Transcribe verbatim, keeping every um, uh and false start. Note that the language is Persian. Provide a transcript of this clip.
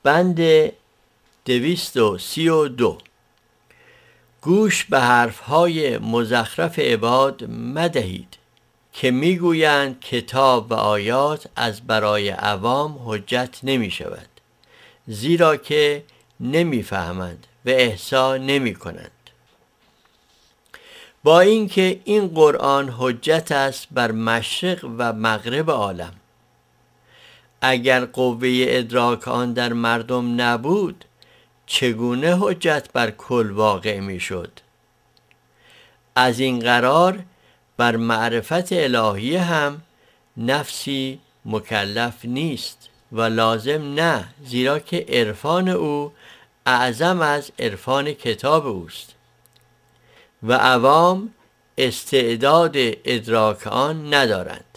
بند دویست و سی و دو. گوش به حرفهای مزخرف عباد مدهید که میگویند کتاب و آیات از برای عوام حجت نمی شود، زیرا که نمیفهمند و احصا نمی کنند. با اینکه این قرآن حجت است بر مشرق و مغرب عالم، اگر قوه ادراک آن در مردم نبود چگونه حجت بر کل واقع می شد؟ از این قرار بر معرفت الهی هم نفسی مکلف نیست و لازم نه، زیرا که عرفان او اعظم از عرفان کتاب اوست و عوام استعداد ادراک آن ندارند.